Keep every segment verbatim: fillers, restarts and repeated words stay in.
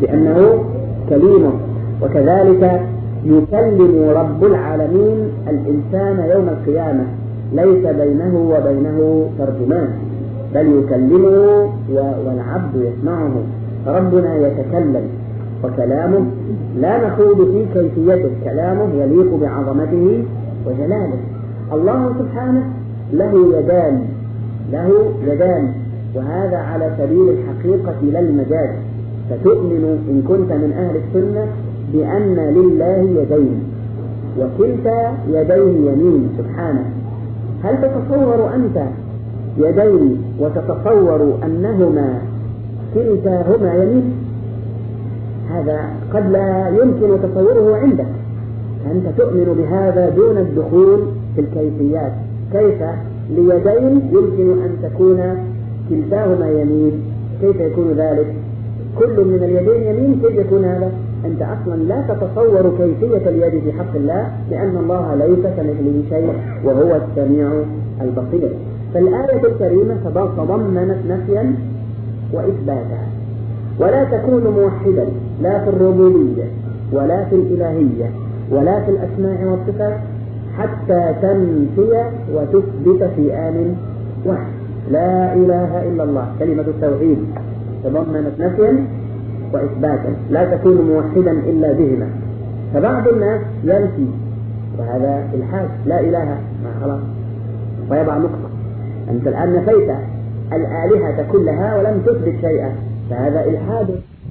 بأنه كليمه. وكذلك يكلم رب العالمين الإنسان يوم القيامة، ليس بينه وبينه ترجمان، بل يكلمه والعبد يسمعه. فربنا يتكلم وكلامه لا نخوض في كيفيته، كلامه يليق بعظمته وجلاله. الله سبحانه له يدان، له يدان، وهذا على سبيل الحقيقة لا المجاز. فتؤمن إن كنت من أهل السنة بأن لله يدين، وكلتا يديه يمين سبحانه. هل تتصور أنت يدين وتتصور أنهما كلتاهما يمين؟ هذا قد لا يمكن تصوره عندك، أنت تؤمن بهذا دون الدخول في الكيفيات. كيف ليدين يمكن أن تكون كلتاهما يمين؟ كيف يكون ذلك؟ كل من اليدين يمين، كيف يكون هذا؟ أنت أصلا لا تتصور كيفية اليد في حق الله، لأن الله ليس كمثله شيء وهو السميع البصير. فالآية الكريمة تضمنت نفيا وإثباتا، ولا تكون موحدا لا في الربوبية ولا في الإلهية ولا في الأسماء والصفات حتى تنفي وتثبت في آن واحد. لا إله إلا الله، كلمة التوحيد تضمنت نفيا وإثباتا، لا تكون موحدا إلا بهما. فبعض الناس ينفي، وهذا الحاد، لا إله ما خلاص، ويضع نقطة. أنت الآن نفيت الآلهة كلها ولم تثبت شيئا، فهذا إلحاد.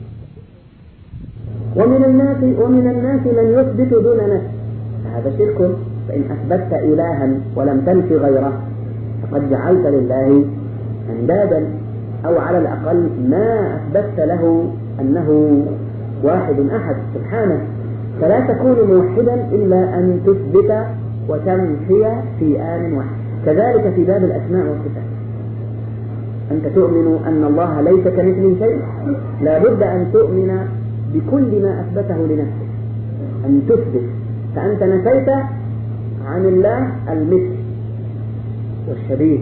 ومن الناس ومن الناس من يثبت دون نفي، فهذا شرك. فإن أثبتت إلها ولم تنفي غيره فقد جعلت لله أندادا، أو على الأقل ما أثبتت له أنه واحد أحد سبحانه. فلا تكون موحدا إلا أن تثبت وتنفي في آن واحد. كذلك في باب الأسماء والصفات، أنت تؤمن أن الله ليس كمثله شيء، لا بد أن تؤمن بكل ما أثبته لنفسه، أن تثبت. فأنت نفيت عن الله المثل والشبيه،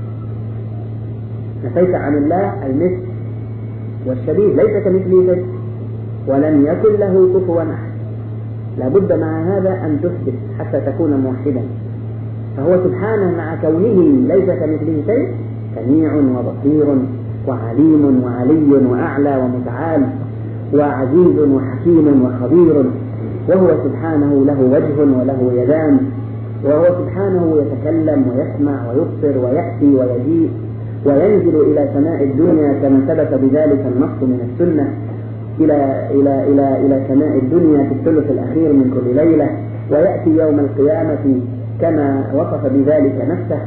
نفيت عن الله المثل والشبيه، ليس كمثله شيء ولم يكن له كفوا أحد. لا بد مع هذا أن تثبت حتى تكون موحدا. فهو سبحانه مع كونه ليس كمثله شيء سميع وبصير وعليم وعلي وأعلى ومتعال وعزيز وحكيم وخبير، وهو سبحانه له وجه وله يدان، وهو سبحانه يتكلم ويسمع ويبصر ويأتي ويجيء وينزل إلى سماء الدنيا كما ثبت بذلك النص من السنة، إلى إلى إلى إلى سماء الدنيا في الثلث الأخير من كل ليلة، ويأتي يوم القيامة كما وصف بذلك نفسه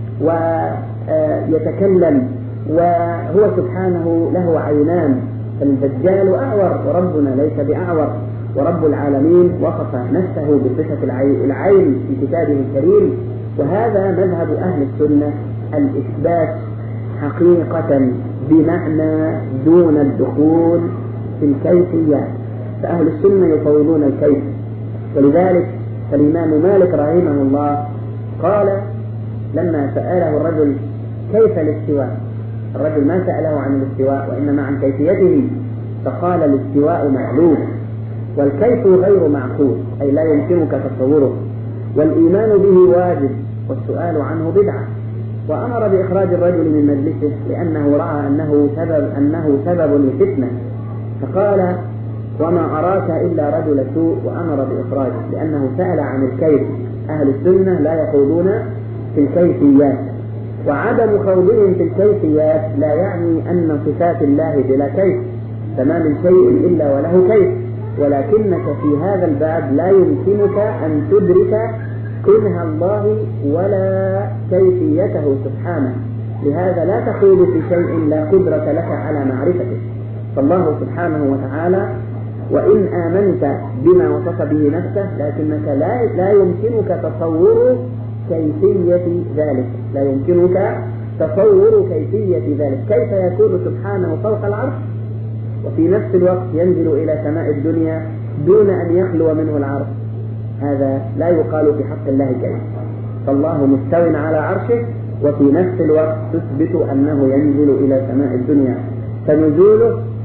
ويتكلم. وهو سبحانه له عينان، فالدجال أعور وربنا ليس بأعور. ورب العالمين وصف نفسه بصفة العين في كتابه الكريم. وهذا مذهب أهل السنة، الإثبات حقيقة بمعنى دون الدخول في الكيفيات. فأهل السنة يفوضون الكيف. ولذلك فالإمام مالك رحمه الله قال لما سأله الرجل كيف الاستواء، الرجل ما سأله عن الاستواء وإنما عن كيفيته، فقال الاستواء معلوم والكيف غير معقول، أي لا يمكنك تصوره، والإيمان به واجب والسؤال عنه بدعة. وأمر بإخراج الرجل من مجلسه لأنه رأى أنه سبب, أنه سبب لفتنة، فقال وما أراك إلا رجل سوء، وأمر بإخراجه لأنه سأل عن الكيف. أهل السنة لا يخوضون في الكيفيات، وعدم خوضهم في الكيفيات لا يعني أن صفات الله بلا كيف، فما من شيء إلا وله كيف، ولكنك في هذا الباب لا يمكنك أن تدرك كنه الله ولا كيفيته سبحانه، لهذا لا تخوض في شيء لا قدرة لك على معرفته. فالله سبحانه وتعالى وإن آمنت بما وصف به نفسه لكنك لا, لا يمكنك تصور كيفية ذلك، لا يمكنك تصور كيفية ذلك. كيف يكون سبحانه فوق العرش وفي نفس الوقت ينزل إلى سماء الدنيا دون أن يخلو منه العرش؟ هذا لا يقال في حق الله كيف. فالله مستو على عرشه وفي نفس الوقت تثبت أنه ينزل إلى سماء الدنيا، فنزوله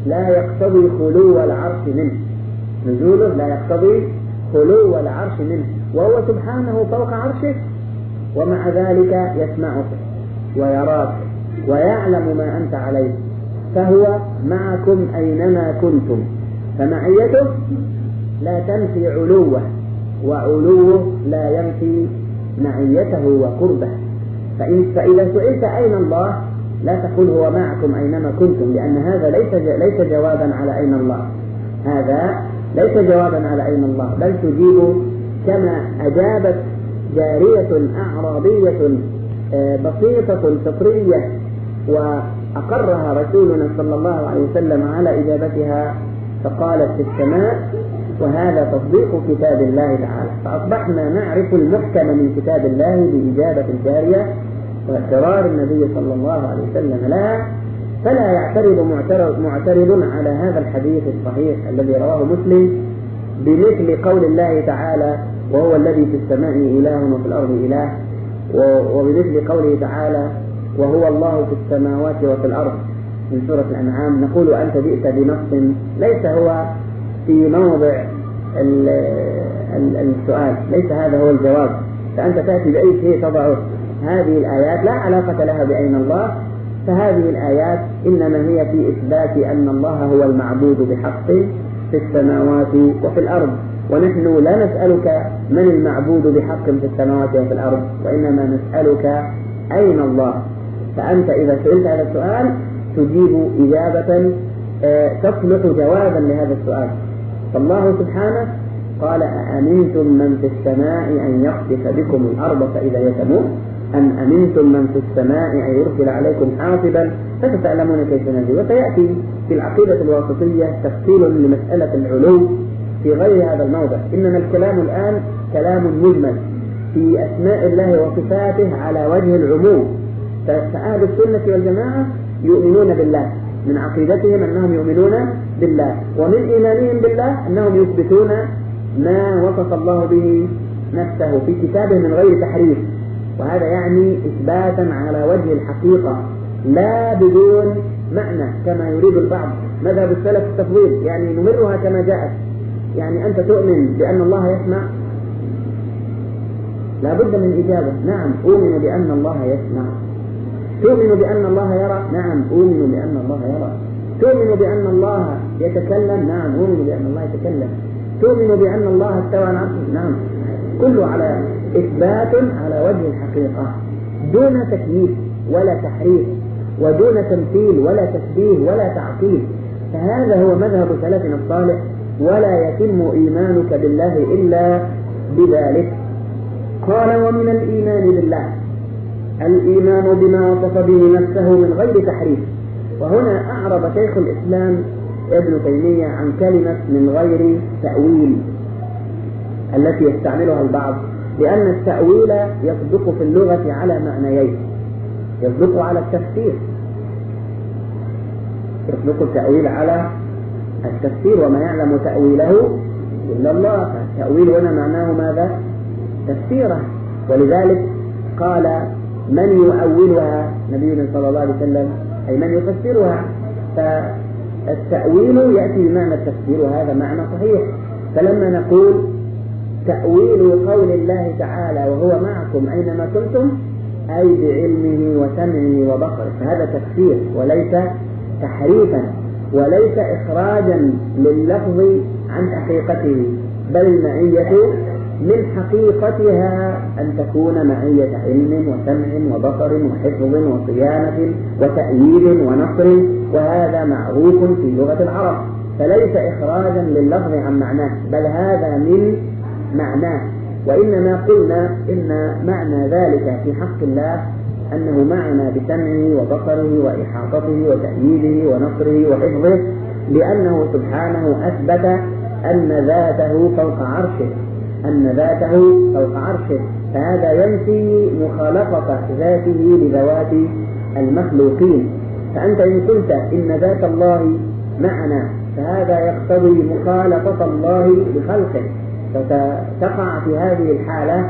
لا يقتضي خلو العرش منه، نزوله لا يقتضي خلو العرش منه، وهو سبحانه فوق عرشه، ومع ذلك يسمعك ويراك ويعلم ما أنت عليه، فهو معكم أينما كنتم، فمعيته لا تنفي علوه، وعلوه لا ينفي معيته وقربه. فإذا سئلت أين الله لا تقول هو معكم أينما كنتم، لأن هذا ليس ليس جوابا على أين الله، هذا ليس جوابا على أين الله، بل تجيب كما أجابت جارية أعرابية بسيطة فطرية وأقرها رسولنا صلى الله عليه وسلم على إجابتها، فقالت في السماء، وهذا تصديق كتاب الله تعالى. فأصبحنا نعرف المحكم من كتاب الله بإجابة الجارية واعتراض النبي صلى الله عليه وسلم لها، فلا يعترض معترض, معترض على هذا الحديث الصحيح الذي رواه مسلم بمثل قول الله تعالى وهو الذي في السماء إله وفي الأرض إله، وبمثل قوله تعالى وهو الله في السماوات وفي الأرض من سورة الأنعام. نقول أنت جئت بنص ليس هو في موضع السؤال، ليس هذا هو الجواب، فأنت تأتي بأي شيء تضعه. هذه الآيات لا علاقة لها بأين الله، فهذه الآيات إنما هي في إثبات أن الله هو المعبود بحق في السماوات وفي الأرض، ونحن لا نسألك من المعبود بحق في السماوات وفي الأرض، وإنما نسألك أين الله. فأنت إذا سئلت هذا السؤال تجيب إجابة تصلح جوابا لهذا السؤال. فالله سبحانه قال أأمنتم من في السماء أن يخسف بكم الأرض فإذا هي تمور، أم أمنتم من في السماء أن يرسل عليكم حاصبا فتتعلمون كيف نجي. وسيأتي في العقيدة الواسطية تفصيل لمسألة العلو في غير هذا الموضع، إنما الكلام الآن كلام مجمل في أسماء الله وصفاته على وجه العموم. فأهل السنة والجماعة يؤمنون بالله، من عقيدتهم أنهم يؤمنون بالله، ومن إيمانهم بالله أنهم يثبتون ما وصف الله به نفسه في كتابه من غير تحريف، وهذا يعني إثباتا على وجه الحقيقة لا بدون معنى كما يريد البعض. مذهب السلف التفضيل يعني نمرها كما جاءت، يعني أنت تؤمن بأن الله يسمع، لا بد من إجابة نعم أؤمن بأن الله يسمع. تؤمن بأن الله يرى؟ نعم أؤمن بأن الله يرى. تؤمن بأن الله يتكلم؟ نعم أؤمن بأن الله يتكلم. تؤمن بأن الله استوى على عرشه؟ نعم. كله على إثبات على وجه الحقيقة دون تكييف ولا تحريف ودون تمثيل ولا تشبيه ولا تعطيل. فهذا هو مذهب سلفنا الصالح، ولا يتم إيمانك بالله إلا بذلك. قال ومن الإيمان بالله الإيمان بما وصف به نفسه من غير تحريف. وهنا أعرض شيخ الإسلام ابن تيمية عن كلمة من غير تأويل التي يستعملها البعض، لأن التأويل يصدق في اللغة على معنيين، يصدق على التفسير، يصدق التأويل على التفسير وما يعلم تأويله إلا الله. التأويل هنا معناه ماذا؟ تفسيره. ولذلك قال من يؤولها نبينا صلى الله عليه وسلم أي من يفسرها. فالتأويل يأتي بمعنى التفسير وهذا معنى صحيح. فلما نقول تأويل قول الله تعالى وهو معكم أينما كنتم أي بعلمه وسمعه وبصره، فهذا تفسير وليس تحريفا وليس إخراجا لللفظ عن حقيقته، بل المعية من حقيقتها أن تكون معية علم وسمع وبصر وحفظ وصيانة وتأييد ونصر، وهذا معروف في لغة العرب، فليس إخراجا لللفظ عن معناه، بل هذا من معناه. وإنما قلنا إن معنى ذلك في حق الله أنه معنا بسمعه وبصره وإحاطته وتأييده ونصره وحفظه، لأنه سبحانه أثبت أن ذاته فوق عرشه، أن ذاته فوق عرشه، فهذا ينفي مخالطة ذاته لذوات المخلوقين. فأنت إن قلت إن ذات الله معنا فهذا يقتضي مخالطة الله لخلقه، فتقع في هذه الحالة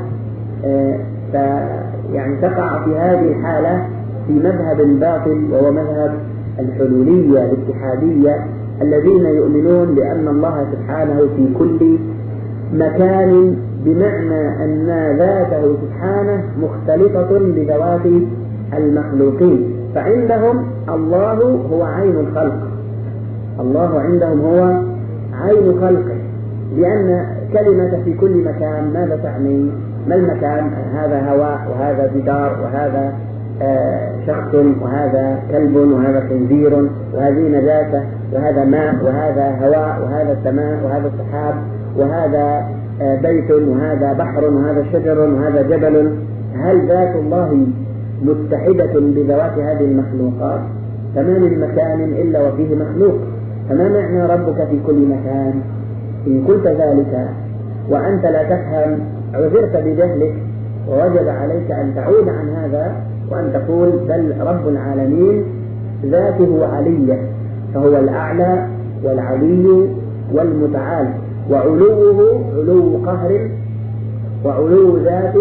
يعني تقع في هذه الحالة في مذهب باطل، وهو مذهب الحلولية الاتحادية الذين يؤمنون بأن الله سبحانه في كل مكان، بمعنى أن ذاته سبحانه مختلطة بذوات المخلوقين. فعندهم الله هو عين الخلق، الله عندهم هو عين خلقه، لأن كلمة في كل مكان ماذا تعني؟ ما المكان؟ هذا هواء، وهذا جدار، وهذا آه شخص، وهذا كلب، وهذا خنزير، وهذه نجاسة، وهذا ماء، وهذا هواء، وهذا سماء، وهذا سحاب، وهذا آه بيت، وهذا بحر، وهذا شجر، وهذا جبل. هل ذات الله متحدة بذوات هذه المخلوقات؟ فما من مكان إلا وفيه مخلوق. فما معنى ربك في كل مكان؟ إن قلت ذلك وأنت لا تفهم عذرت بجهلك، ووجب عليك أن تعود عن هذا وأن تقول بل رب العالمين ذاته علية، فهو الأعلى والعلي والمتعال، وعلوه علو قهر، وعلو ذات،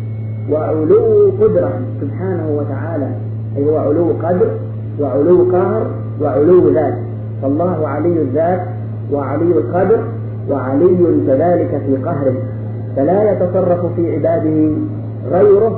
وعلو قدرة سبحانه وتعالى، أي هو علو قدر وعلو قهر وعلو ذات. فالله علي الذات وعلي القدر وعلي كذلك في قهره، فلا يتصرف في عباده غيره،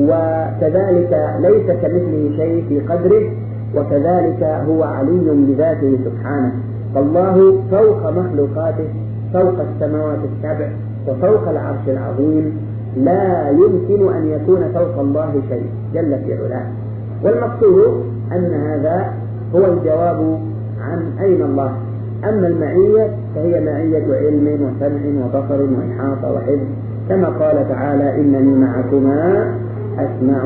وكذلك ليس كمثله شيء في قدره، وكذلك هو علي بذاته سبحانه. فالله فوق مخلوقاته، فوق السماوات السبع وفوق العرش العظيم، لا يمكن أن يكون فوق الله شيء جل في علاه. والمقصود أن هذا هو الجواب عن أين الله. أما المعية فهي معية علم وسمع وبصر وإحاطة وحفظ، كما قال تعالى إنني معكما أسمع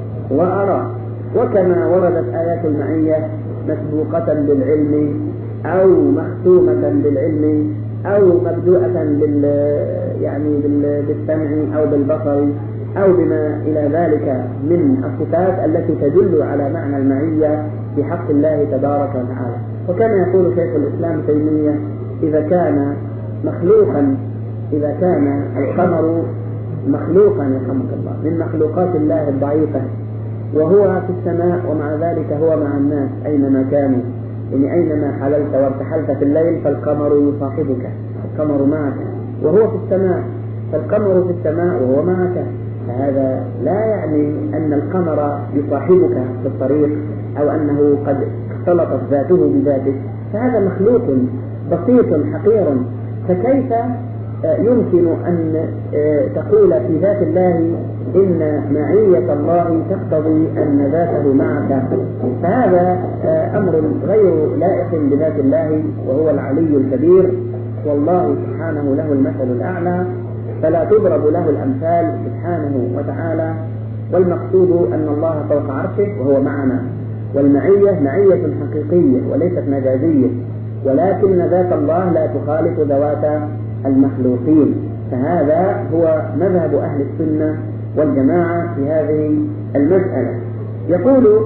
وأرى. وكما وردت آيات المعية مسبوقة بالعلم أو مختومة بالعلم أو مبدوءة بال يعني بالسمع أو بالبصر أو بما إلى ذلك من الصفات التي تدل على معنى المعية في حق الله تبارك وتعالى. وكما يقول شيخ الإسلام تيمية إذا كان مخلوقا إذا كان القمر مخلوقا يرحمك الله من مخلوقات الله الضعيفة، وهو في السماء ومع ذلك هو مع الناس أينما كانوا، يعني أينما حللت وارتحلت في الليل فالقمر يصاحبك، القمر معك، وهو في السماء فالقمر في السماء وهو معك. فهذا لا يعني أن القمر يصاحبك في الطريق أو أنه قد اختلطت ذاته بذاته، فهذا مخلوق بسيط حقير. فكيف يمكن أن تقول في ذات الله إن معية الله تقتضي أن ذاته معك؟ فهذا أمر غير لائق بذات الله، وهو العلي الكبير، والله سبحانه له المثل الأعلى، فلا تضرب له الأمثال سبحانه وتعالى. والمقصود أن الله فوق عرشه وهو معنا، والمعية معية حقيقية وليست مجازية، ولكن ذات الله لا تخالف ذوات المخلوقين. فهذا هو مذهب أهل السنة والجماعة في هذه المسألة. يقول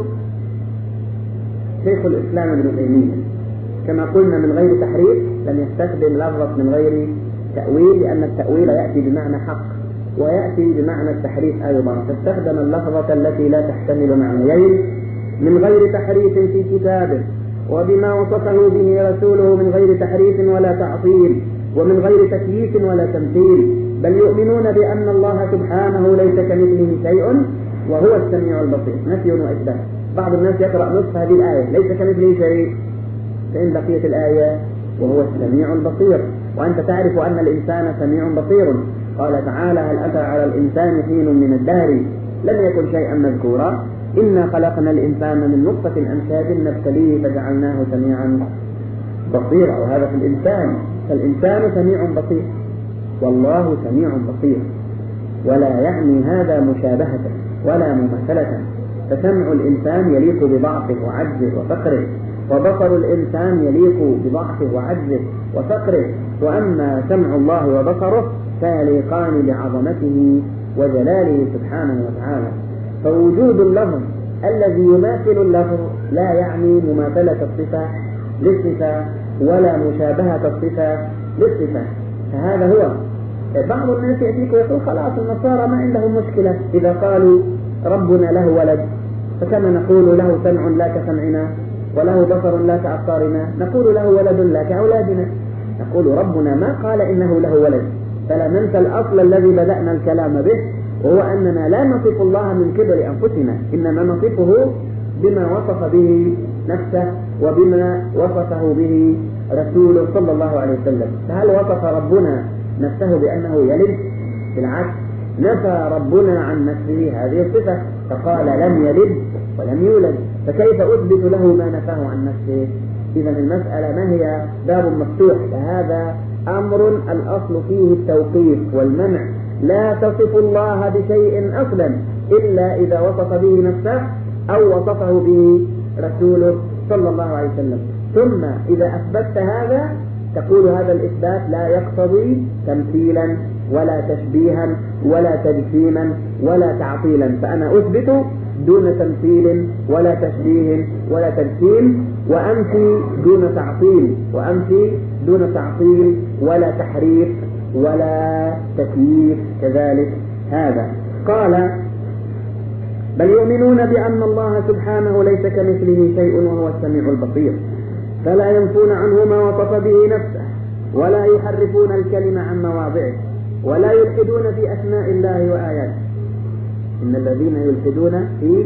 شيخ الإسلام ابن تيمية كما قلنا من غير تحريف، لم يستخدم لفظة من غير تأويل، لأن التأويل يأتي بمعنى حق ويأتي بمعنى التحريف أيضا، فاستخدم اللفظة التي لا تحتمل معنيين: من غير تحريف في كتابه، وبما وصفه به رسوله من غير تحريف ولا تعطيل، ومن غير تكييف ولا تمثيل، بل يؤمنون بأن الله سبحانه ليس كمثله شيء وهو السميع البصير. نفي وإثبات. بعض الناس يقرأ نصف هذه الآية ليس كمثله شيء، فإن بقية الآية وهو السميع البصير، وأنت تعرف أن الإنسان سميع بصير. قال تعالى: هل أتى على الإنسان حين من الدهر لم يكن شيئا مذكورا، إنا خلقنا الإنسان من نطفة أمشاج نبتليه فجعلناه سميعا بصيرا. وهذا في الإنسان، فالإنسان سميع بصير والله سميع بصير، ولا يعني هذا مشابهة ولا مماثلة. فسمع الإنسان يليق بضعفه وعجزه وفقره، وبصر الإنسان يليق بضعفه وعجزه وفقره، وأما سمع الله وبصره فيليقان بعظمته وجلاله سبحانه وتعالى. فوجود اللفظ الذي يماثل اللفظ لا يعني مماثلة الصفة للصفة ولا مشابهة الصفة للصفة. فهذا هو. بعض الناس يأتيك ويقول خلاص النصارى ما عندهم مشكلة إذا قالوا ربنا له ولد، فكما نقول له سمع لا كسمعنا، وله بصر لا كأبصارنا، نقول له ولد لا كأولادنا. نقول ربنا ما قال إنه له ولد، فلا ننسى الأصل الذي بدأنا الكلام به، وهو أننا لا نصف الله من قبل أنفسنا، إنما نصفه بما وصف به نفسه وبما وصفه به رسوله صلى الله عليه وسلم. فهل وصف ربنا نفسه بأنه يلد؟ بالعكس، نفى ربنا عن نفسه هذه الصفة فقال لم يلد ولم يولد، فكيف أثبت له ما نفاه عن نفسه؟ إذا المسألة ما هي باب مفتوح، فهذا أمر الأصل فيه التوقيف والمنع. لا تصف الله بشيء أصلا إلا إذا وصف به نفسه أو وصفه به رسوله صلى الله عليه وسلم. ثم إذا أثبتت هذا تقول هذا الإثبات لا يقتضي تمثيلا ولا تشبيها ولا تجسيما ولا تعطيلا، فأنا أثبت دون تمثيل ولا تشبيه ولا تجسيم، وأنفي دون تعطيل، وأنفي دون تعطيل ولا تحريف ولا تكييف كذلك. هذا قال بل يؤمنون بأن الله سبحانه ليس كمثله شيء وهو السميع البصير، فلا ينفون عنه ما وصف به نفسه ولا يحرفون الكلمة عن مواضعه ولا يلحدون في أسماء الله وآياته. إن الذين يلحدون في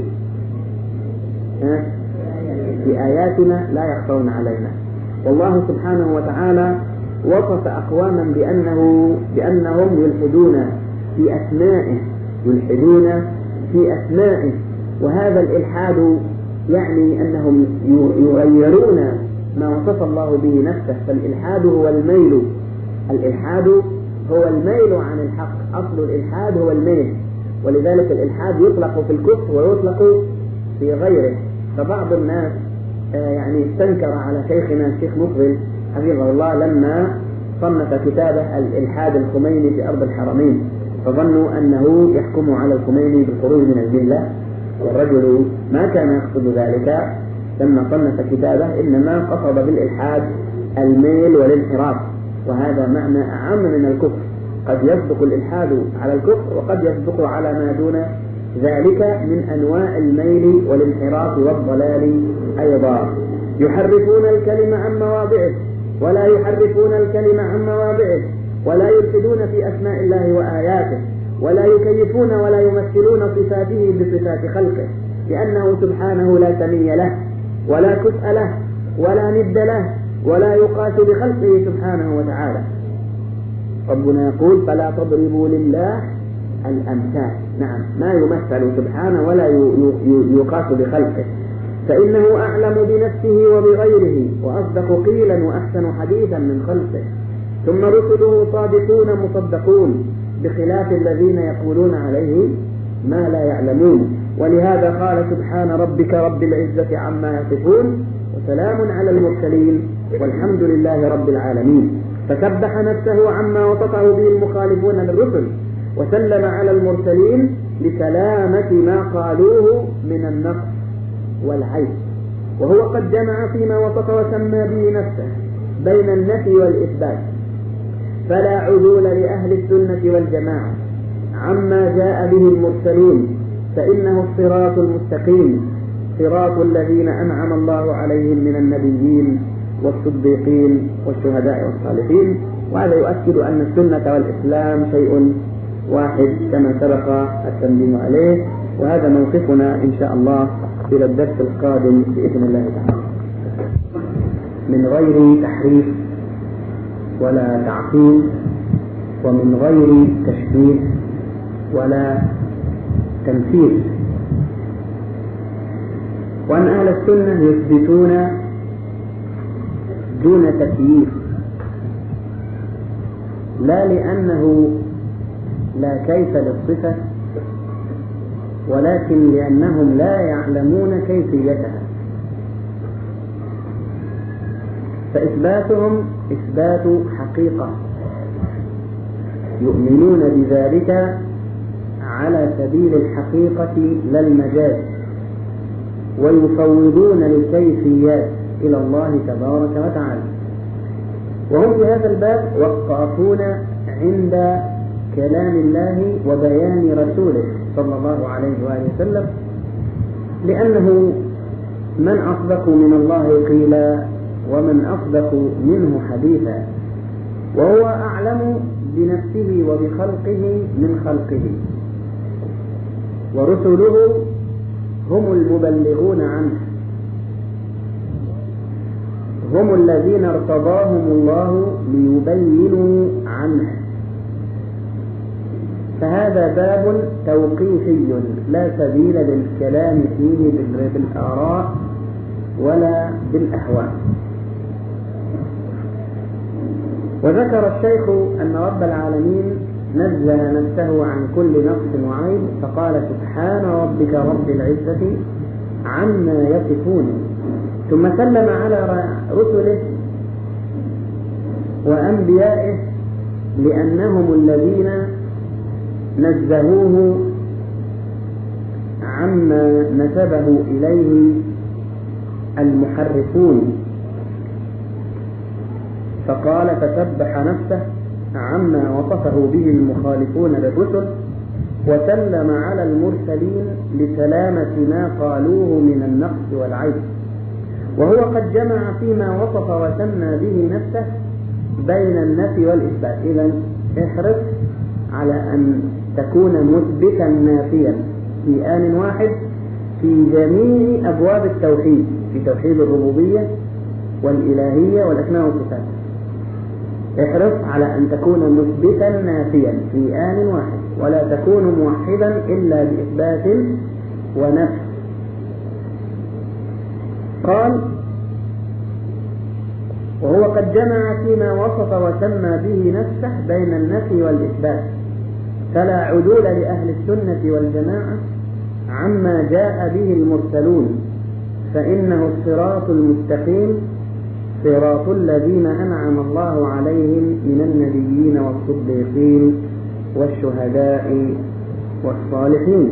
في آياتنا لا يخفون علينا. والله سبحانه وتعالى وصف أقواما بأنه بأنهم يلحدون في أسمائه، يلحدون في أسمائه، وهذا الإلحاد يعني أنهم يغيرون ما وصف الله به نفسه. فالإلحاد هو الميل، الإلحاد هو الميل عن الحق، أصل الإلحاد هو الميل، ولذلك الإلحاد يطلق في الكفر ويطلق في غيره. فبعض الناس يعني استنكر على شيخنا الشيخ مقبل حفظه الله لما صنف كتابه الإلحاد الخميني في أرض الحرمين، فظنوا أنه يحكم على الخميني بالخروج من الملة، والرجل ما كان يقصد ذلك لما صنف كتابه، إنما قصد بالإلحاد الميل والانحراف، وهذا معنى أعم من الكفر. قد يصدق الإلحاد على الكفر وقد يصدق على ما دون ذلك من أنواع الميل والانحراف والضلال أيضا. يحرفون الكلمة عن مواضعه ولا يحرفون الكلمة عن مواضعه ولا يلحدون في أسماء الله وآياته ولا يكيفون ولا يمثلون صفاته بصفات خلقه، لأنه سبحانه لا سمي له ولا كفء له ولا ند له ولا يقاس بخلقه سبحانه وتعالى. ربنا يقول فلا تضربوا لله الأمثال، نعم ما يمثل سبحانه ولا يقاس بخلقه، فإنه أعلم بنفسه وبغيره وأصدق قيلا وأحسن حديثا من خلقه. ثم رسله صادقون مصدقون بخلاف الذين يقولون عليه ما لا يعلمون. ولهذا قال سبحان ربك رب العزة عما يصفون وسلام على المرسلين والحمد لله رب العالمين. فسبح نفسه عما وصفه به المخالفون للرسل، وسلم على المرسلين لسلامة ما قالوه من النقص والعيب، وهو قد جمع فيما وصف وسمى به نفسه بين النفي والإثبات. فلا عدول لأهل السنة والجماعة عما جاء به المرسلون، فإنه الصراط المستقيم، صراط الذين أنعم الله عليهم من النبيين والصديقين والشهداء والصالحين. وهذا يؤكد أن السنة والإسلام شيء واحد كما سبق التنبيه عليه. وهذا موقفنا إن شاء الله إلى الدرس القادم بإذن الله تعالى، من غير تحريف ولا تعطيل ومن غير تشبيه ولا تمثيل. وأن أهل السنة يثبتون دون تكييف، لا لأنه لا كيف للصفة، ولكن لأنهم لا يعلمون كيفيتها، فإثباتهم إثبات حقيقة يؤمنون بذلك على سبيل الحقيقة لا المجاز، ويفوضون الكيفيات إلى الله تبارك وتعالى. وهم في هذا الباب وقافون عند كلام الله وبيان رسوله صلى الله عليه وآله وسلم، لأنه من أصدق من الله قيلا ومن أصدق منه حديثا، وهو أعلم بنفسه وبخلقه من خلقه، ورسله هم المبلغون عنه، هم الذين ارتضاهم الله ليبينوا عنه. فهذا باب توقيفي لا سبيل للكلام فيه بالآراء ولا بالأهواء. وذكر الشيخ أن رب العالمين نزه نفسه عن كل نقص وعيب، فقال سبحان ربك رب العزة عما يصفون، ثم سلم على رسله وأنبيائه لأنهم الذين نزهوه عما نسبه إليه المحرفون، فقال فسبح نفسه عما وصفه به المخالفون للرسل، وسلم على المرسلين لسلامة ما قالوه من النقص والعيب. وهو قد جمع فيما وصف وسمى به نفسه بين النفي والإثبات. إذن احرص على أن تكون مثبتا نافيا في آن واحد في جميع أبواب التوحيد، في توحيد الربوبية والإلهية والأسماء والصفات. احرص على أن تكون مثبتا نافيا في آن واحد، ولا تكون موحدا إلا بإثبات ونفي. قال وهو قد جمع فيما وصف وسمى به نفسه بين النفي والإثبات، فلا عدول لأهل السنة والجماعة عما جاء به المرسلون، فإنه الصراط المستقيم صراط الذين أنعم الله عليهم من النبيين والصديقين والشهداء والصالحين.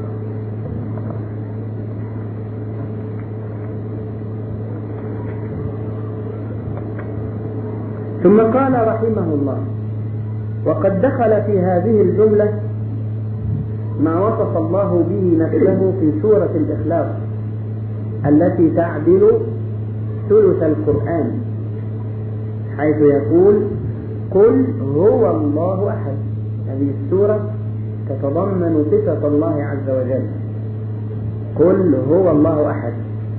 ثم قال رحمه الله وقد دخل في هذه الجملة ما وصف الله به نفسه في سورة الإخلاص التي تعدل ثلث القرآن، حيث يقول قل هو الله أحد. هذه السورة تتضمن صفة الله عز وجل، قل هو الله أحد.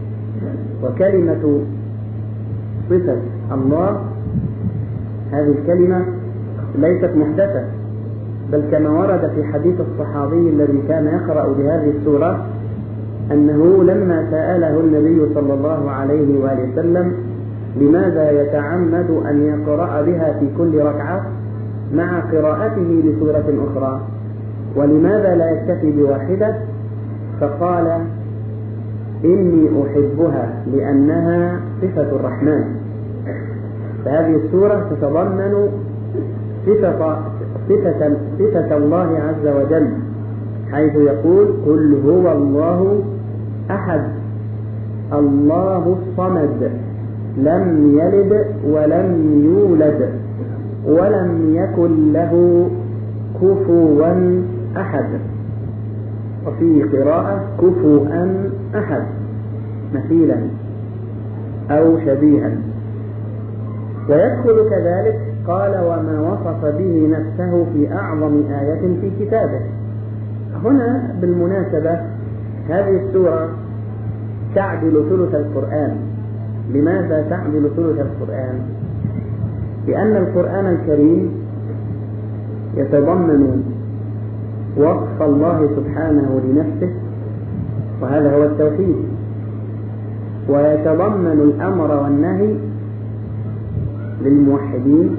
وكلمة صفة الله هذه الكلمة ليست محدثة، بل كما ورد في حديث الصحابي الذي كان يقرأ بهذه السورة أنه لما سأله النبي صلى الله عليه وآله وسلم لماذا يتعمد أن يقرأ بها في كل ركعة مع قراءته لسورة أخرى، ولماذا لا يكتفي بواحدة، فقال إني أحبها لأنها صفة الرحمن. فهذه السورة تتضمن صفة, صفة, صفة الله عز وجل، حيث يقول قل هو الله أحد الله الصمد لم يلد ولم يولد ولم يكن له كفوا أحد، وفي قراءة كفوا أحد مثيلا أو شبيها. ويدخل كذلك قال وما وصف به نفسه في أعظم آية في كتابه. هنا بالمناسبة هذه السورة تعدل ثلث القرآن. لماذا تعدل ثلث القرآن؟ لأن القرآن الكريم يتضمن وصف الله سبحانه لنفسه، وهذا هو التوحيد، ويتضمن الأمر والنهي للموحدين،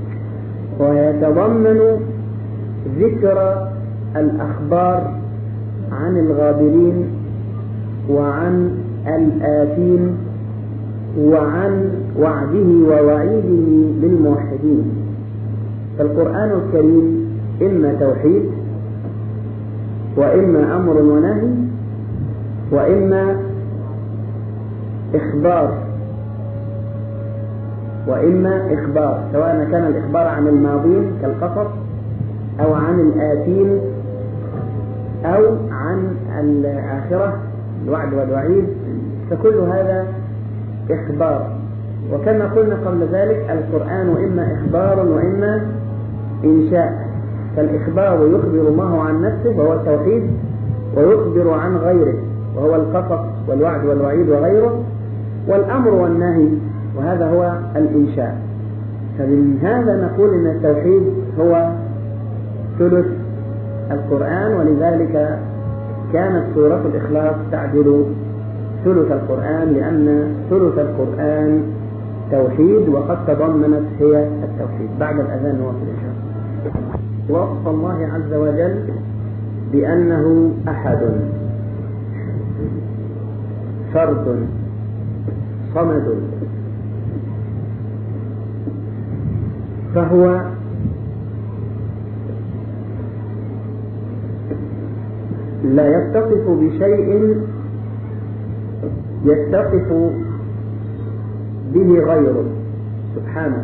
ويتضمن ذكر الأخبار عن الغابرين وعن الآثين وعن وعده ووعيده للموحدين. فالقرآن الكريم إما توحيد وإما أمر ونهي وإما إخبار وإما إخبار، سواء كان الإخبار عن الماضين كالقصص أو عن الآتين أو عن الآخرة الوعد والوعيد فكل هذا إخبار. وكما قلنا قبل ذلك القرآن إما إخبار وإما إنشاء. فالإخبار يخبر الله عن نفسه وهو التوحيد، ويخبر عن غيره وهو القصص والوعد والوعيد وغيره، والأمر والنهي وهذا هو الإنشاء. فمن هذا نقول إن التوحيد هو ثلث القرآن، ولذلك كانت سورة الإخلاص تعدل ثلث القرآن، لأن ثلث القرآن توحيد وقد تضمنت هي التوحيد. بعد الأذان نواصل إن شاء الله. وصف الله عز وجل بأنه أحد فرد صمد، فهو لا يتصف بشيء يتصف به غيره سبحانه،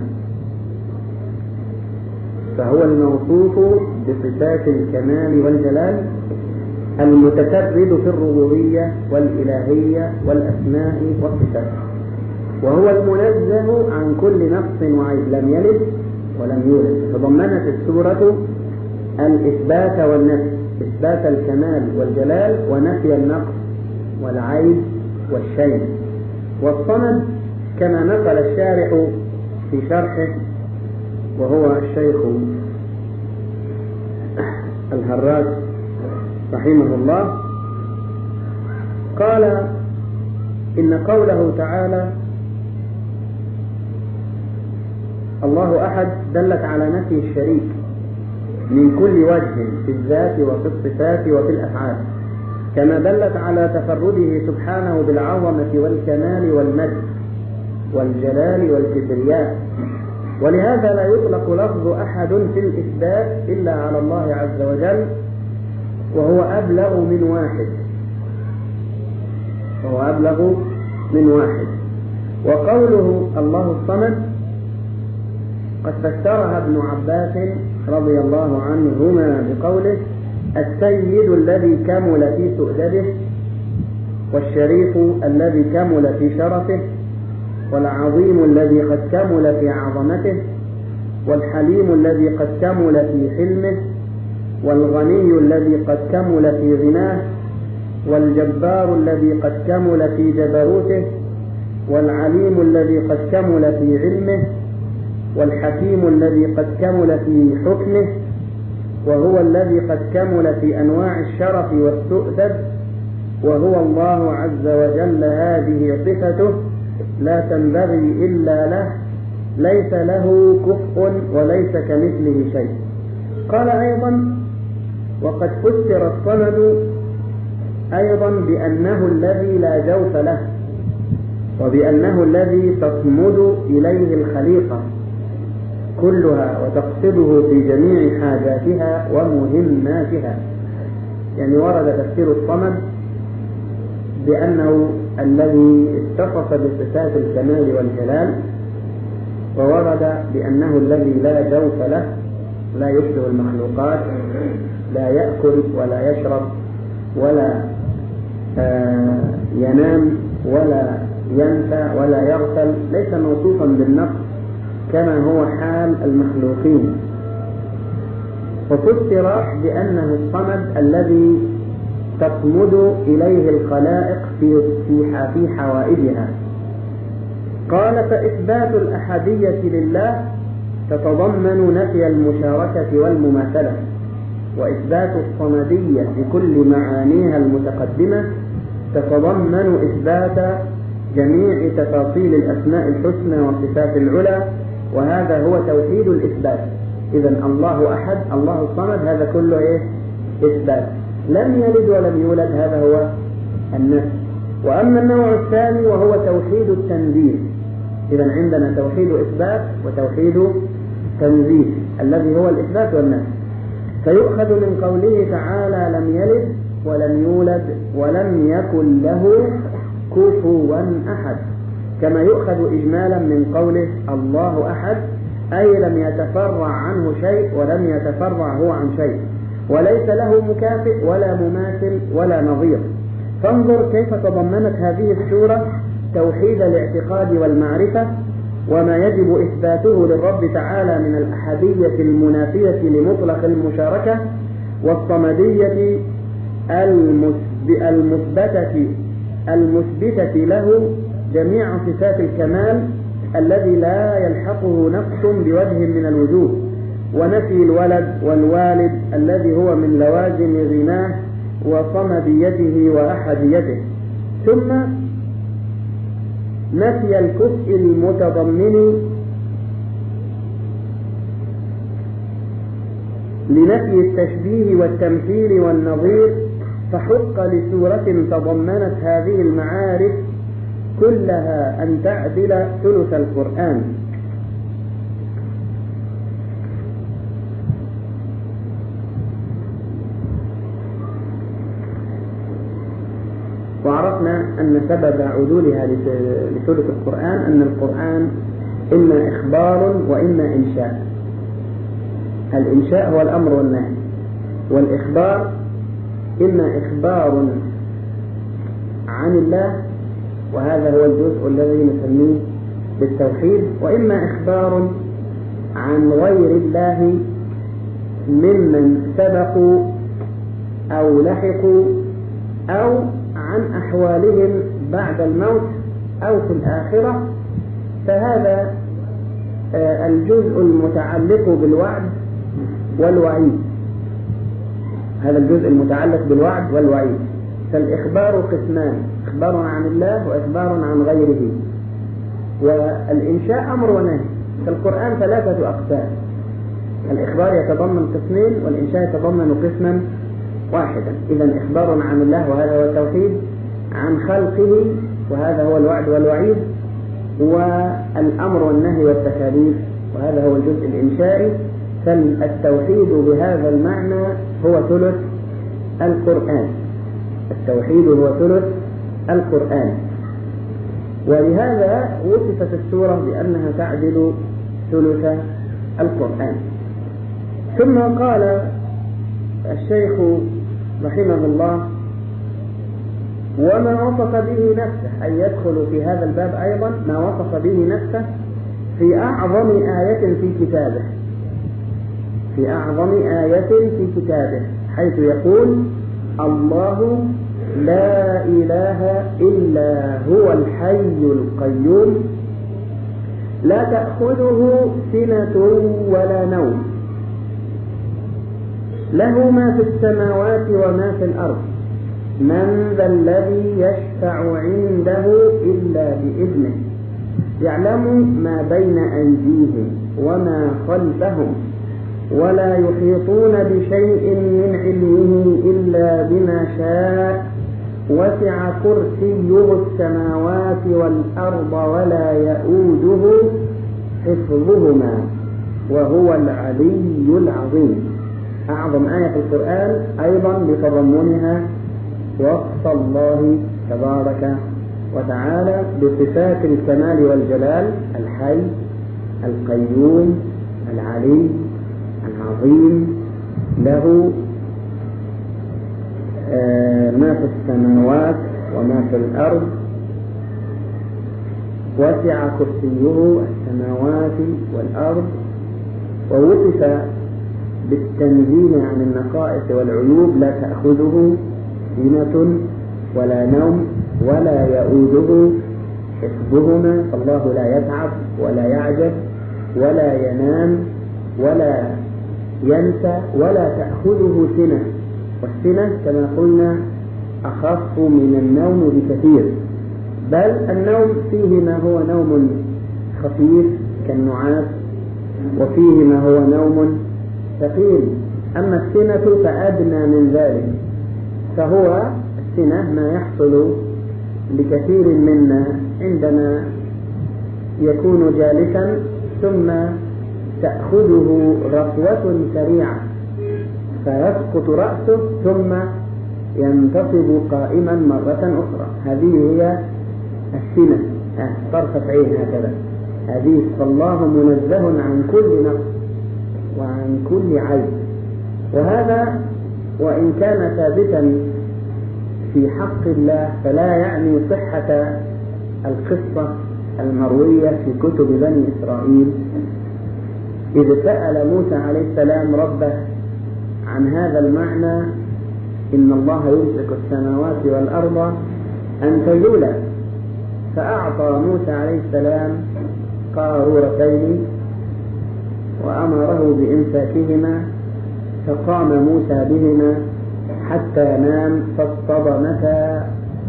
فهو الموصوف بصفات الكمال والجلال المتفرد في الربوبية والإلهية والأسماء والصفات، وهو المنزه عن كل نقص وعيب، لم يلد ولم يولد. تضمنت السورة الإثبات والنفي، إثبات الكمال والجلال ونفي النقص والعيب والشيء. والصمد كما نقل الشارح في شرحه وهو الشيخ الهراس رحمه الله، قال إن قوله تعالى الله أحد دلت على نفي الشريك من كل وجه في الذات وفي الصفات وفي الأفعال، كما دلت على تفرده سبحانه بالعظمة والكمال والمجد والجلال والكبرياء. ولهذا لا يطلق لفظ أحد في الإثبات إلا على الله عز وجل، وهو أبلغ من واحد وهو أبلغ من واحد. وقوله الله الصمد قد فسرها ابن عباس رضي الله عنهما بقوله السيد الذي كمل في سؤدده، والشريف الذي كمل في شرفه، والعظيم الذي قد كمل في عظمته، والحليم الذي قد كمل في حلمه، والغني الذي قد كمل في غناه، والجبار الذي قد كمل في جبروته، والعليم الذي قد كمل في علمه، والحكيم الذي قد كمل في حكمه، وهو الذي قد كمل في أنواع الشرف والسؤدد، وهو الله عز وجل. هذه صفته لا تنبغي إلا له، ليس له كفء وليس كمثله شيء. قال أيضا وقد فسر الصمد أيضا بأنه الذي لا جوف له، وبأنه الذي تصمد إليه الخليقة كلها وتقصده في جميع حاجاتها ومهماتها. يعني ورد تفسير الصمد بأنه الذي اتصف بصفات الكمال والجلال، وورد بأنه الذي لا جوف له، لا يشبه المخلوقات، لا يأكل ولا يشرب ولا آه ينام ولا ينسى ولا يغفل، ليس موصوفا بالنقص كما هو حال المخلوقين. وفسر بأنه الصمد الذي تصمد إليه الخلائق في في حوائجها. قال فإثبات الأحدية لله تتضمن نفي المشاركة والمماثلة، وإثبات الصمدية بكل معانيها المتقدمة تتضمن إثبات جميع تفاصيل الأسماء الحسنى والصفات العلى، وهذا هو توحيد الإثبات. إذن الله أحد، الله الصمد، هذا كله إيه؟ إثبات. لم يلد ولم يولد، هذا هو النفي. وأما النوع الثاني وهو توحيد التنزيه، إذن عندنا توحيد إثبات وتوحيد تنزيه الذي هو الإثبات والنفي. فيؤخذ من قوله تعالى لم يلد ولم يولد ولم يكن له كفوا أحد، كما يؤخذ إجمالا من قوله الله أحد، أي لم يتفرع عنه شيء ولم يتفرع هو عن شيء، وليس له مكافئ ولا مماثل ولا نظير. فانظر كيف تضمنت هذه السورة توحيد الاعتقاد والمعرفة، وما يجب إثباته للرب تعالى من الأحدية المنافية لمطلق المشاركة، والصمدية المثبتة المثبتة له جميع صفات الكمال الذي لا يلحقه نقص بوجه من الوجوه، ونفي الولد والوالد الذي هو من لوازم غناه وصمديته وأحديته، ثم نفي الكفء المتضمن لنفي التشبيه والتمثيل والنظير، فحق لسورة تضمنت هذه المعارف كلها أن تعدل ثلث القرآن. وعرفنا أن سبب عدولها لثلث القرآن أن القرآن إما إخبار وإما إنشاء. الإنشاء هو الأمر والنهي، والإخبار إما إخبار عن الله، وهذا هو الجزء الذي نسميه بالتوحيد، وإما إخبار عن غير الله ممن سبقوا أو لحقوا أو عن أحوالهم بعد الموت أو في الآخرة. فهذا الجزء المتعلق بالوعد والوعيد، هذا الجزء المتعلق بالوعد والوعيد. فالإخبار قسمان: إخبار عن الله وإخبار عن غيره. والإنشاء أمر ونهي. فالقرآن ثلاثة أقسام: الإخبار يتضمن قسمين، والإنشاء يتضمن قسما واحدا. إذن إخبار عن الله وهذا هو التوحيد، عن خلقه وهذا هو الوعد والوعيد، والأمر والنهي والتكاليف وهذا هو الجزء الإنشائي. فالتوحيد بهذا المعنى هو ثلث القرآن. التوحيد هو ثلث القرآن، ولهذا وصفت السورة بأنها تعدل ثلث القرآن. ثم قال الشيخ رحمه الله: وما وصف به نفسه، أي يدخل في هذا الباب أيضا ما وصف به نفسه في أعظم آية في كتابه، في أعظم آية في كتابه، حيث يقول: الله لا إله إلا هو الحي القيوم لا تأخذه سنة ولا نوم، له ما في السماوات وما في الأرض، من ذا الذي يشفع عنده إلا بإذنه، يعلم ما بين أيديهم وما خلفهم، ولا يحيطون بشيء من علمه إلا بما شاء، وسع كرسيه السماوات والأرض ولا يؤوده حفظهما وهو العلي العظيم. أعظم آية في القرآن أيضا بتضمنها وصف الله تبارك وتعالى بصفات الكمال والجلال: الحي القيوم العلي العظيم، له ما في السماوات وما في الأرض، وسع كرسيه السماوات والأرض. ووصف بالتنزيه عن النقائص والعيوب: لا تأخذه سنة ولا نوم ولا يؤوده حفظهما، فالله لا يتعب ولا يعجز ولا ينام ولا ينسى ولا تأخذه سنة. والسنة كما قلنا أخف من النوم بكثير، بل النوم فيه ما هو نوم خفيف كالنعاس، وفيه ما هو نوم ثقيل. أما السنة فأدنى من ذلك، فهو السنة ما يحصل لكثير منا عندما يكون جالسا ثم تأخذه ركوة سريعة فيسقط رأسه ثم ينتصب قائما مرة أخرى. هذه هي السنة، طرفة عين هكذا. هذه فالله منزه عن كل نقص وعن كل عيب. وهذا وإن كان ثابتا في حق الله فلا يعني صحة القصة المروية في كتب بني إسرائيل إذ سأل موسى عليه السلام ربه عن هذا المعنى: إن الله يمسك السماوات والأرض أن تزولا، فأعطى موسى عليه السلام قارورتين وأمره بإمساكهما، فقام موسى بهما حتى نام، فاصطدمتا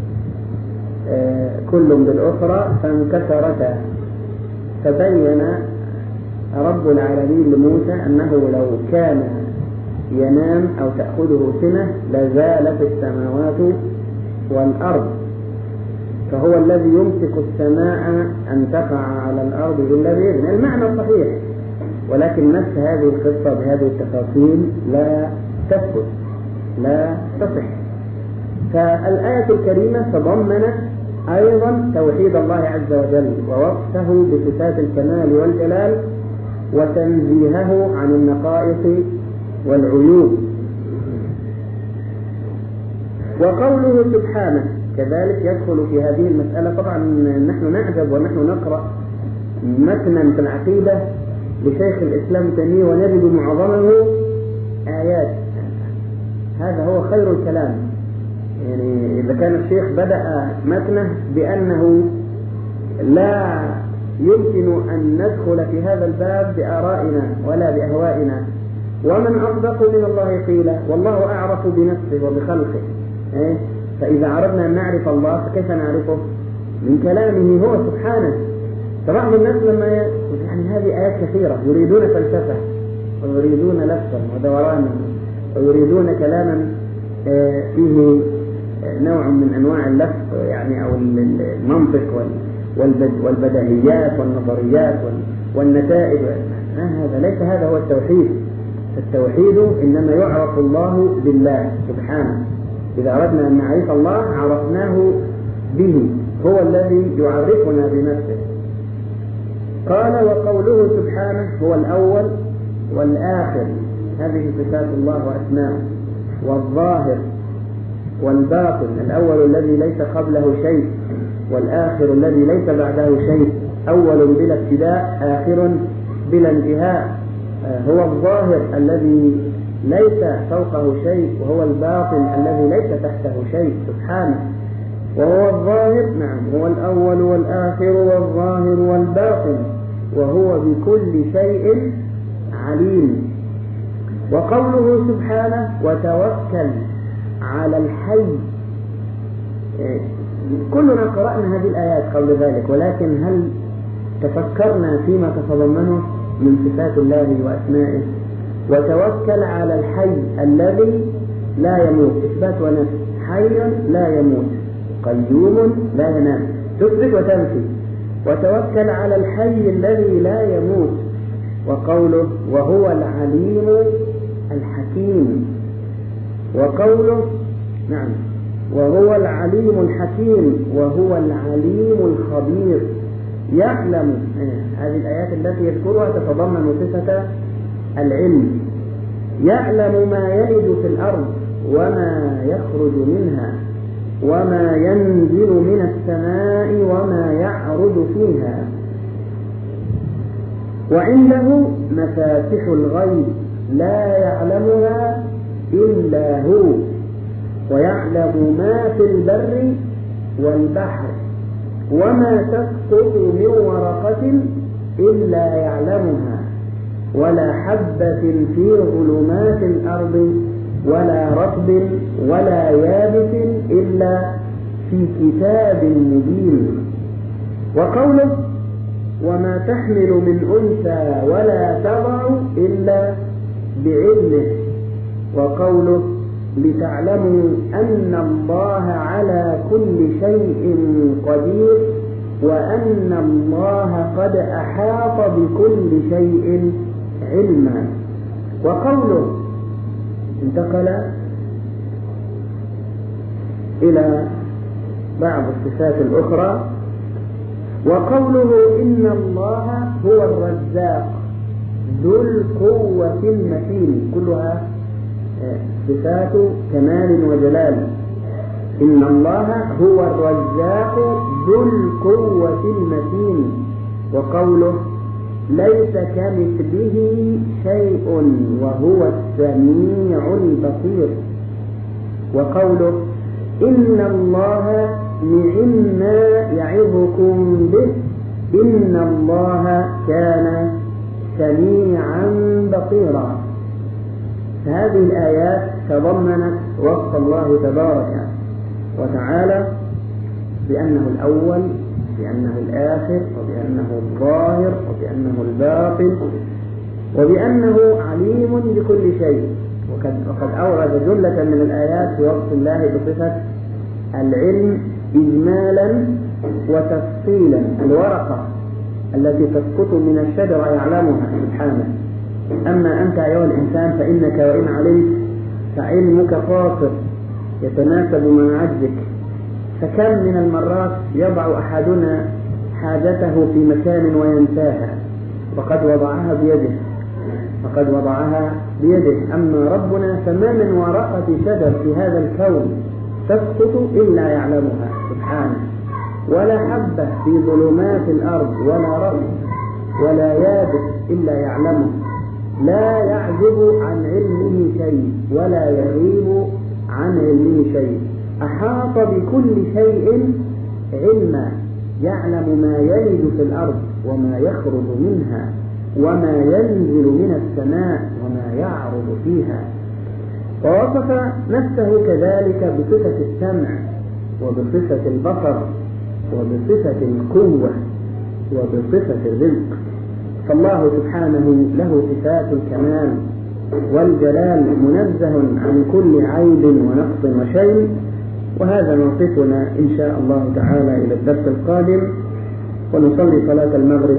كل بالأخرى فانكسرتا. فبين رب العالمين لموسى أنه لو كان ينام أو تأخذه سنة لزالت السماوات والأرض، فهو الذي يمسك السماء أن تقع على الأرض إلا بإذنه. المعنى الصحيح، ولكن نفس هذه القصة بهذه التفاصيل لا تثبت، لا تصح. فالآية الكريمة تضمنت أيضا توحيد الله عز وجل ووصفه بصفات الكمال والجلال وتنزيهه عن النقائص والعيوب. وقوله سبحانه كذلك يدخل في هذه المسألة. طبعا نحن نعجب ونحن نقرأ متنا في العقيدة لشيخ الإسلام تيمية ونجد معظمه آيات. هذا هو خير الكلام. يعني إذا كان الشيخ بدأ متنه بأنه لا يمكن أن ندخل في هذا الباب بآرائنا ولا بأهوائنا، ومن أصدق من الله قيلا، والله أعرف بنفسه وبخلقه. فإذا أردنا أن نعرف الله فكيف نعرفه؟ من كلامه هو سبحانه. فبعض الناس لما يعني هذه آيات كثيرة يريدون فلسفة ويريدون لفظا ودورانا ويريدون كلاما فيه نوع من أنواع اللفظ يعني أو المنطق والبديهيات والنظريات والنتائج. هذا ليس هذا هو التوحيد. التوحيد إنما يعرف الله بالله سبحانه. إذا أردنا أن نعرف الله عرفناه به، هو الذي يعرفنا بنفسه. قال: وقوله سبحانه هو الأول والآخر، هذه صفات الله وأسماؤه، والظاهر والباطن، الأول الذي ليس قبله شيء، والآخر الذي ليس بعده شيء، أول بلا ابتداء، آخر بلا انتهاء. هو الظاهر الذي ليس فوقه شيء، وهو الباطن الذي ليس تحته شيء سبحانه. وهو الظاهر، نعم، هو الأول والآخر والظاهر والباطن، وهو بكل شيء عليم. وقوله سبحانه وتوكل على الحي، كلنا قرأنا هذه الآيات قبل ذلك، ولكن هل تفكرنا فيما تتضمنه من صفات الله وأسمائه؟ وتوكل على الحي الذي لا يموت، إثبات ونفي، حي لا يموت، قيوم لا ينام، تثبت وتنفي. وتوكل على الحي الذي لا يموت. وقوله وهو العليم الحكيم، وقوله نعم وهو العليم الحكيم، وهو العليم الخبير. يعلم، هذه الآيات التي يذكرها تتضمن صفة العلم. يعلم ما يلج في الأرض وما يخرج منها وما ينزل من السماء وما يعرج فيها. وعنده مفاتح الغيب لا يعلمها إلا هو، ويعلم ما في البر والبحر، وما تسقط من ورقة إلا يعلمها، ولا حبة في ظلمات الأرض ولا رطب ولا يابس إلا في كتاب مبين. وقوله وما تحمل من أنثى ولا تضع إلا بعلمه. وقوله لتعلموا أن الله على كل شيء قدير وأن الله قد أحاط بكل شيء علما. وقوله انتقل إلى بعض الصفات الأخرى. وقوله إن الله هو الرزاق ذو القوة المتين، كلها صفات كمال وجلال. إن الله هو الرزاق ذو القوة المتين. وقوله ليس كمثله شيء وهو السميع البصير. وقوله إن الله نعما يعظكم به إن الله كان سميعا بصيرا. هذه الآيات تضمنت وصف الله تبارك وتعالى بأنه الأول، بأنه الآخر، وبأنه الظاهر، وبأنه الباطن، وبأنه عليم بكل شيء. وقد, وقد أورد جملة من الآيات في وصف الله بصفة العلم إجمالا وتفصيلا. الورقة التي تسقط من الشجرة يعلمها سبحانه، أما أنت أيها الإنسان فإنك وإن علمت فعلمك قاصر يتناسب مع عجزك. فكم من المرات يضع أحدنا حاجته في مكان وينساها وقد وضعها بيده وقد وضعها بيده أما ربنا فما من ورقة شجر في هذا الكون تسقط إلا يعلمها سبحانه، ولا حبة في ظلمات الأرض ولا رطب ولا يابس إلا يعلمه. لا يعزب عن علمه شيء ولا يغيب عن علمه شيء. أحاط بكل شيء علما، يعلم ما يلج في الأرض وما يخرج منها وما ينزل من السماء وما يعرض فيها. ووصف نفسه كذلك بصفة السمع وبصفة البصر وبصفة القوة وبصفة الرزق. فالله سبحانه له صفات الكمال والجلال، منزه عن كل عيب ونقص وشيء. وهذا موقفنا إن شاء الله تعالى إلى الدرس القادم، ونصلي صلاة المغرب.